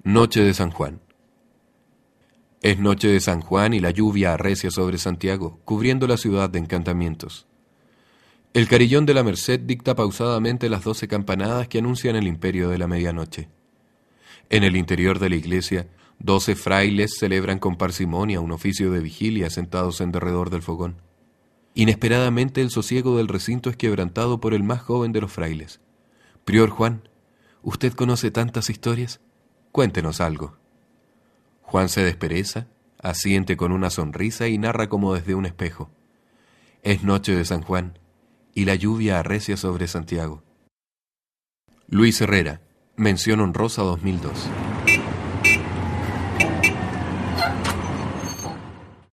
Noche de San Juan. Es noche de San Juan y la lluvia arrecia sobre Santiago, cubriendo la ciudad de encantamientos. El carillón de la Merced dicta pausadamente las 12 campanadas que anuncian el imperio de la medianoche. En el interior de la iglesia, 12 frailes celebran con parsimonia un oficio de vigilia sentados en derredor del fogón. Inesperadamente el sosiego del recinto es quebrantado por el más joven de los frailes. Prior Juan, ¿usted conoce tantas historias? Cuéntenos algo. Juan se despereza, asiente con una sonrisa y narra como desde un espejo. Es noche de San Juan, y la lluvia arrecia sobre Santiago. Luis Herrera, mención honrosa 2002.